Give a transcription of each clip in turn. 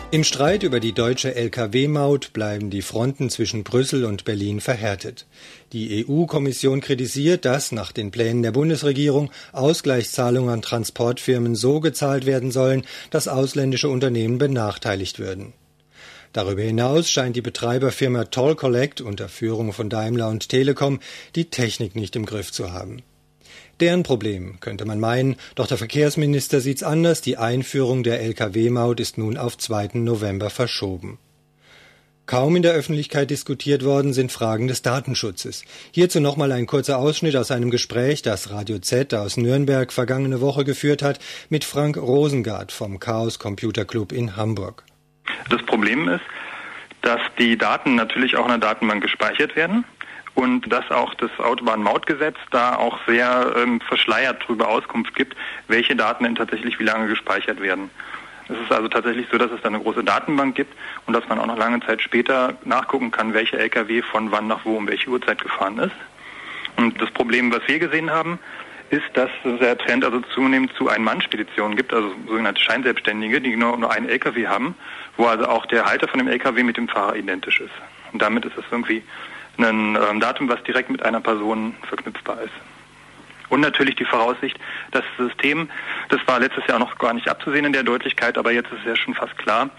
Im Streit über die deutsche Lkw-Maut bleiben die Fronten zwischen Brüssel und Berlin verhärtet. Die EU-Kommission kritisiert, dass nach den Plänen der Bundesregierung Ausgleichszahlungen an Transportfirmen so gezahlt werden sollen, dass ausländische Unternehmen benachteiligt würden. Darüber hinaus scheint die Betreiberfirma Toll Collect unter Führung von Daimler und Telekom die Technik nicht im Griff zu haben. Deren Problem, könnte man meinen, doch der Verkehrsminister sieht's anders. Die Einführung der Lkw-Maut ist nun auf 2. November verschoben. Kaum in der Öffentlichkeit diskutiert worden sind Fragen des Datenschutzes. Hierzu nochmal ein kurzer Ausschnitt aus einem Gespräch, das Radio Z aus Nürnberg vergangene Woche geführt hat, mit Frank Rosengart vom Chaos Computer Club in Hamburg. Das Problem ist, dass die Daten natürlich auch in der Datenbank gespeichert werden. Und dass auch das Autobahnmautgesetz da auch sehr verschleiert darüber Auskunft gibt, welche Daten denn tatsächlich wie lange gespeichert werden. Es ist also tatsächlich so, dass es da eine große Datenbank gibt und dass man auch noch lange Zeit später nachgucken kann, welcher LKW von wann nach wo um welche Uhrzeit gefahren ist. Und das Problem, was wir gesehen haben, ist, dass der Trend also zunehmend zu Ein-Mann-Speditionen gibt, also sogenannte Scheinselbstständige, die nur einen LKW haben, wo also auch der Halter von dem LKW mit dem Fahrer identisch ist. Und damit ist es irgendwie ein Datum, was direkt mit einer Person verknüpfbar ist. Und natürlich die Voraussicht, das System, das war letztes Jahr noch gar nicht abzusehen in der Deutlichkeit, aber jetzt ist es ja schon fast klar,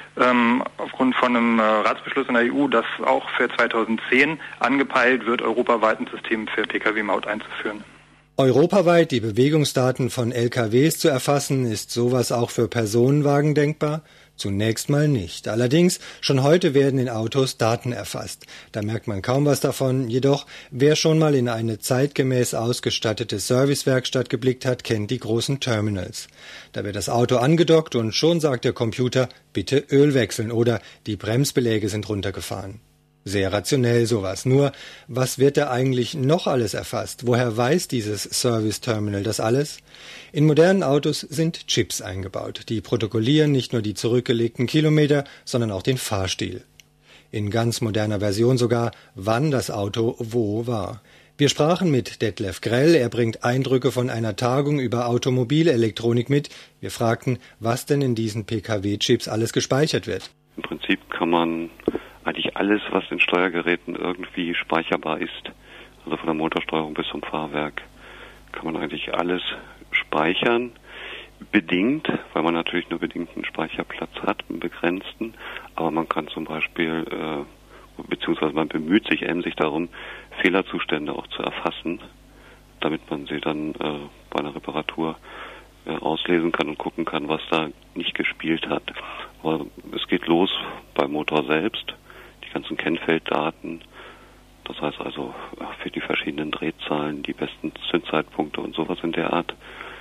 aufgrund von einem Ratsbeschluss in der EU, dass auch für 2010 angepeilt wird, europaweit ein System für Pkw-Maut einzuführen. Europaweit die Bewegungsdaten von LKWs zu erfassen, ist sowas auch für Personenwagen denkbar? Zunächst mal nicht. Allerdings, schon heute werden in Autos Daten erfasst. Da merkt man kaum was davon. Jedoch, wer schon mal in eine zeitgemäß ausgestattete Servicewerkstatt geblickt hat, kennt die großen Terminals. Da wird das Auto angedockt und schon sagt der Computer, bitte Öl wechseln oder die Bremsbeläge sind runtergefahren. Sehr rationell sowas. Nur, was wird da eigentlich noch alles erfasst? Woher weiß dieses Service-Terminal das alles? In modernen Autos sind Chips eingebaut. Die protokollieren nicht nur die zurückgelegten Kilometer, sondern auch den Fahrstil. In ganz moderner Version sogar, wann das Auto wo war. Wir sprachen mit Detlef Grell. Er bringt Eindrücke von einer Tagung über Automobilelektronik mit. Wir fragten, was denn in diesen Pkw-Chips alles gespeichert wird. Im Prinzip kann man eigentlich alles, was in Steuergeräten irgendwie speicherbar ist, also von der Motorsteuerung bis zum Fahrwerk, kann man eigentlich alles speichern, bedingt, weil man natürlich nur bedingten Speicherplatz hat, einen begrenzten, aber man kann zum Beispiel, beziehungsweise man bemüht sich emsig darum, Fehlerzustände auch zu erfassen, damit man sie dann bei einer Reparatur auslesen kann und gucken kann, was da nicht gespielt hat. Aber es geht los beim Motor selbst, die ganzen Kennfelddaten, das heißt also für die verschiedenen Drehzahlen, die besten Zündzeitpunkte und sowas in der Art.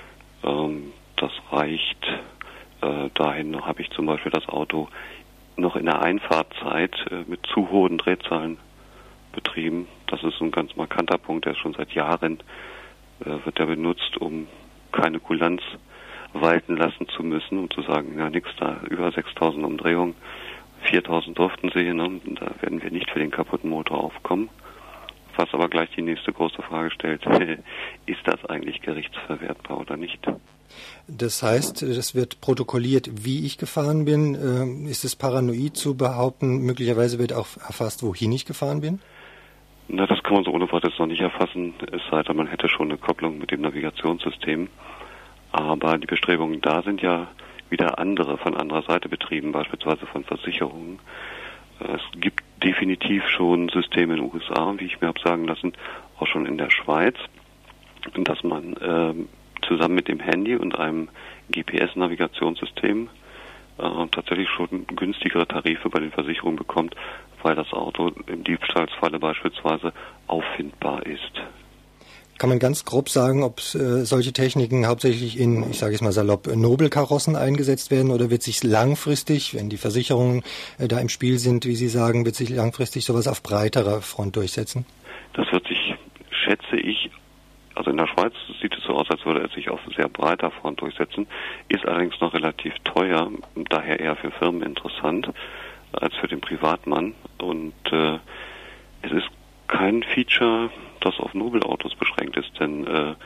Das reicht dahin, habe ich zum Beispiel das Auto noch in der Einfahrtzeit mit zu hohen Drehzahlen betrieben. Das ist ein ganz markanter Punkt, der ist schon seit Jahren, wird der benutzt, um keine Kulanz walten lassen zu müssen und zu sagen, ja nix da, über 6.000 Umdrehungen, 4.000 durften sie, ne? Da werden wir nicht für den kaputten Motor aufkommen. Was aber gleich die nächste große Frage stellt, ist das eigentlich gerichtsverwertbar oder nicht? Das heißt, es wird protokolliert, wie ich gefahren bin. Ist es paranoid zu behaupten, möglicherweise wird auch erfasst, wohin ich gefahren bin? Na, das kann man so ohne weiteres noch nicht erfassen, es sei denn, man hätte schon eine Kopplung mit dem Navigationssystem. Aber die Bestrebungen da sind ja wieder andere, von anderer Seite betrieben, beispielsweise von Versicherungen. Es gibt definitiv schon Systeme in den USA, wie ich mir habe sagen lassen, auch schon in der Schweiz, dass man zusammen mit dem Handy und einem GPS-Navigationssystem tatsächlich schon günstigere Tarife bei den Versicherungen bekommt, weil das Auto im Diebstahlsfalle beispielsweise auffindbar ist. Kann man ganz grob sagen, ob solche Techniken hauptsächlich in, ich sage es mal salopp, Nobelkarossen eingesetzt werden oder wird sich langfristig, wenn die Versicherungen da im Spiel sind, wie Sie sagen, wird sich langfristig sowas auf breiterer Front durchsetzen? Das wird sich, schätze ich, also in der Schweiz sieht es so aus, als würde es sich auf sehr breiter Front durchsetzen, ist allerdings noch relativ teuer, daher eher für Firmen interessant als für den Privatmann und es ist kein Feature, das auf Nobelautos beschränkt ist, denn ein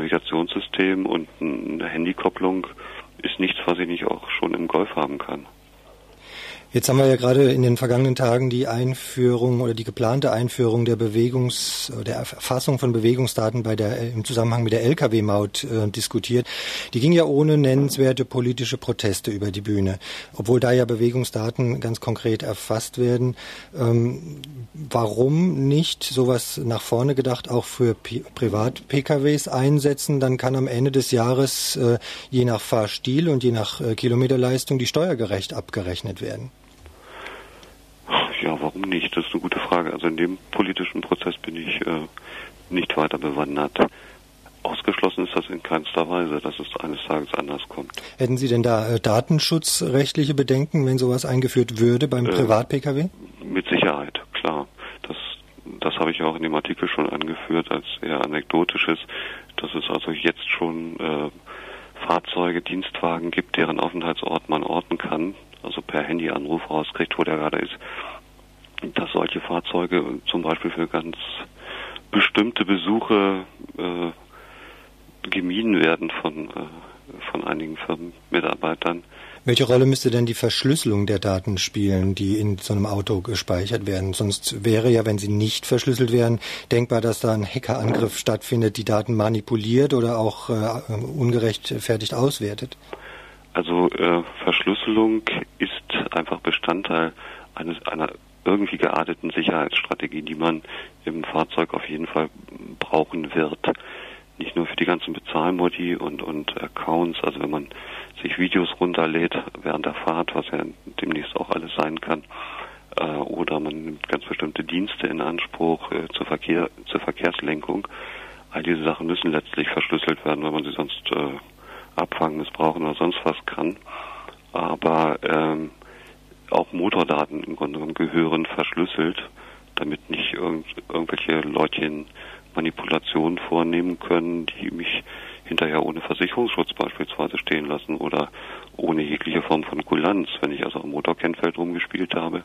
Navigationssystem und eine Handykopplung ist nichts, was ich nicht auch schon im Golf haben kann. Jetzt haben wir ja gerade in den vergangenen Tagen die Einführung oder die geplante Einführung der der Erfassung von Bewegungsdaten im Zusammenhang mit der Lkw-Maut diskutiert. Die ging ja ohne nennenswerte politische Proteste über die Bühne, obwohl da ja Bewegungsdaten ganz konkret erfasst werden. Warum nicht sowas nach vorne gedacht auch für Privat-PKWs einsetzen? Dann kann am Ende des Jahres je nach Fahrstil und je nach Kilometerleistung die Steuer gerecht abgerechnet werden. Ja, warum nicht? Das ist eine gute Frage. Also in dem politischen Prozess bin ich nicht weiter bewandert. Ausgeschlossen ist das in keinster Weise, dass es eines Tages anders kommt. Hätten Sie denn da datenschutzrechtliche Bedenken, wenn sowas eingeführt würde beim Privat-Pkw? Mit Sicherheit, klar. Das habe ich auch in dem Artikel schon angeführt als eher anekdotisches, dass es also jetzt schon Fahrzeuge, Dienstwagen gibt, deren Aufenthaltsort man orten kann, also per Handyanruf rauskriegt, wo der gerade ist, dass solche Fahrzeuge zum Beispiel für ganz bestimmte Besuche gemieden werden von einigen Firmenmitarbeitern. Welche Rolle müsste denn die Verschlüsselung der Daten spielen, die in so einem Auto gespeichert werden? Sonst wäre ja, wenn sie nicht verschlüsselt wären, denkbar, dass da ein Hackerangriff stattfindet, die Daten manipuliert oder auch ungerechtfertigt auswertet. Also Verschlüsselung ist einfach Bestandteil einer irgendwie gearteten Sicherheitsstrategie, die man im Fahrzeug auf jeden Fall brauchen wird. Nicht nur für die ganzen Bezahlmodi und Accounts, also wenn man sich Videos runterlädt während der Fahrt, was ja demnächst auch alles sein kann, oder man nimmt ganz bestimmte Dienste in Anspruch zur Verkehrslenkung. All diese Sachen müssen letztlich verschlüsselt werden, weil man sie sonst abfangen, missbrauchen oder sonst was kann. Aber auch Motordaten im Grunde genommen gehören verschlüsselt, damit nicht irgendwelche Leutchen Manipulationen vornehmen können, die mich hinterher ohne Versicherungsschutz beispielsweise stehen lassen oder ohne jegliche Form von Kulanz. Wenn ich also am Motorkennfeld rumgespielt habe,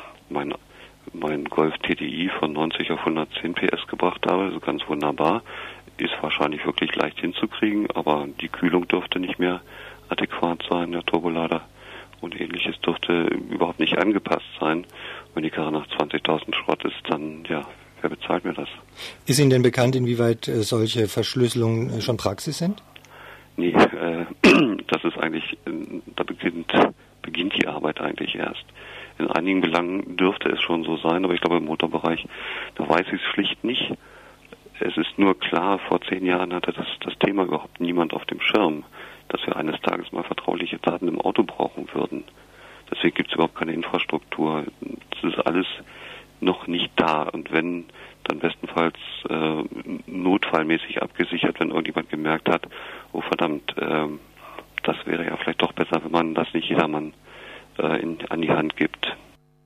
mein Golf TDI von 90 auf 110 PS gebracht habe, also ganz wunderbar, ist wahrscheinlich wirklich leicht hinzukriegen, aber die Kühlung dürfte nicht mehr adäquat sein, der Turbolader und ähnliches dürfte überhaupt nicht angepasst sein. Wenn die Karre nach 20.000 Schrott ist, dann, ja, wer bezahlt mir das? Ist Ihnen denn bekannt, inwieweit solche Verschlüsselungen schon Praxis sind? Nee, das ist eigentlich, da beginnt die Arbeit eigentlich erst. In einigen Belangen dürfte es schon so sein, aber ich glaube im Motorbereich, da weiß ich es schlicht nicht. Es ist nur klar, vor 10 Jahren hatte das Thema überhaupt niemand auf dem Schirm, dass wir eines Tages mal vertrauliche Daten im Auto brauchen würden. Deswegen gibt es überhaupt keine Infrastruktur. Das ist alles noch nicht da. Und wenn, dann bestenfalls notfallmäßig abgesichert, wenn irgendjemand gemerkt hat, oh verdammt, das wäre ja vielleicht doch besser, wenn man das nicht jedermann an die Hand gibt.